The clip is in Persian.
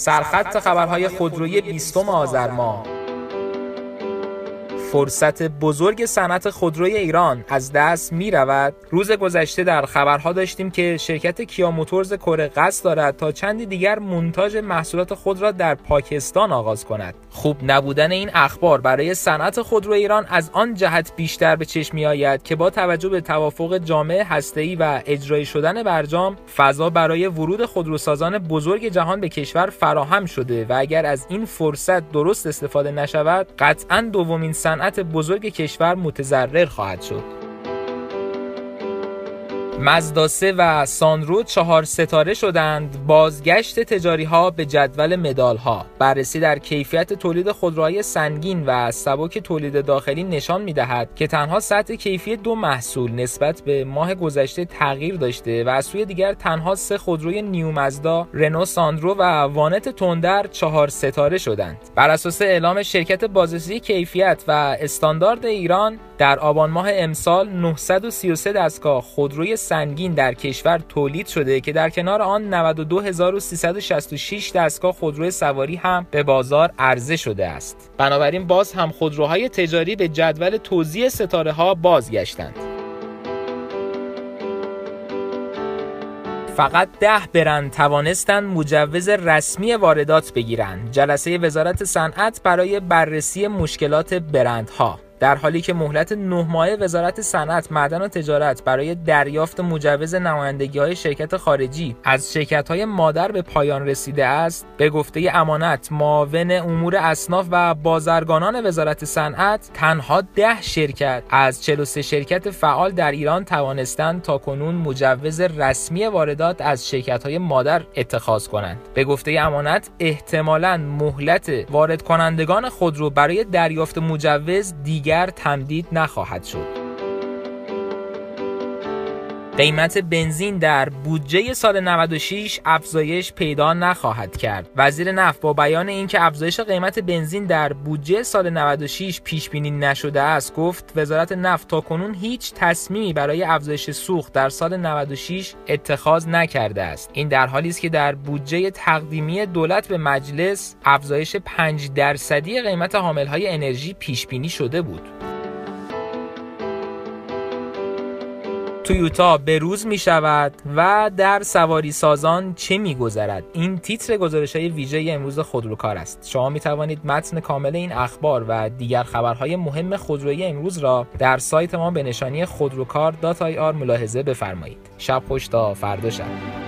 سرخط خبرهای خودرویی 20 آذر ماه. فرصت بزرگ صنعت خودروی ایران از دست می رود. روز گذشته در خبرها داشتیم که شرکت کیا موتورز کره قصد دارد تا چندی دیگر مونتاژ محصولات خود را در پاکستان آغاز کند. خوب نبودن این اخبار برای صنعت خودرو ایران از آن جهت بیشتر به چشم می آید که با توجه به توافق جامع هسته‌ای و اجرایی شدن برجام، فضا برای ورود خودروسازان بزرگ جهان به کشور فراهم شده و اگر از این فرصت درست استفاده نشود، قطعاً دومین صنعت بزرگ کشور متضرر خواهد شد. مازدا 3 و ساندرو 4 ستاره شدند. بازگشت تجاری ها به جدول مدال ها. بررسی در کیفیت تولید خودروهای سنگین و سبک تولید داخلی نشان می دهد که تنها سطح کیفی 2 محصول نسبت به ماه گذشته تغییر داشته و از سوی دیگر تنها 3 خودروی نیو مازدا، رنو ساندرو و وانت تندر 4 ستاره شدند. بر اساس اعلام شرکت بازرسی کیفیت و استاندارد ایران، در آبان ماه امسال 933 دستگاه خودروی سنگین در کشور تولید شده که در کنار آن 92366 دستگاه خودروی سواری هم به بازار عرضه شده است. بنابراین باز هم خودروهای تجاری به جدول توزیع ستاره ها بازگشتند. فقط 10 برند توانستند مجوز رسمی واردات بگیرند. جلسه وزارت صنعت برای بررسی مشکلات برندها. در حالی که مهلت 9 ماهه وزارت صنعت، معدن و تجارت برای دریافت مجوز نمایندگی‌های شرکت خارجی از شرکت‌های مادر به پایان رسیده است، به گفته امانت معاون امور اصناف و بازرگانان وزارت صنعت، تنها 10 شرکت از 43 شرکت فعال در ایران توانستند تاکنون مجوز رسمی واردات از شرکت‌های مادر اتخاذ کنند. به گفته امانت احتمالاً مهلت وارد کنندگان خودرو برای دریافت مجوز دیگر تمدید نخواهد شد. قیمت بنزین در بودجه سال 96 افزایش پیدا نخواهد کرد. وزیر نفت با بیان اینکه افزایش قیمت بنزین در بودجه سال 96 پیش بینی نشده است، گفت وزارت نفت تاکنون هیچ تصمیمی برای افزایش سوخت در سال 96 اتخاذ نکرده است. این در حالی است که در بودجه تقدیمی دولت به مجلس افزایش 5% قیمت حاملهای انرژی پیش بینی شده بود. تویوتا به روز می شود و در سواری سازان چه می گذرد؟ این تیتر گزارش‌های ویژه امروز خودروکار است. شما می توانید متن کامل این اخبار و دیگر خبرهای مهم خودرویی امروز را در سایت ما به نشانی خودروکار.ir ملاحظه بفرمایید. شب خوش تا فردا شب.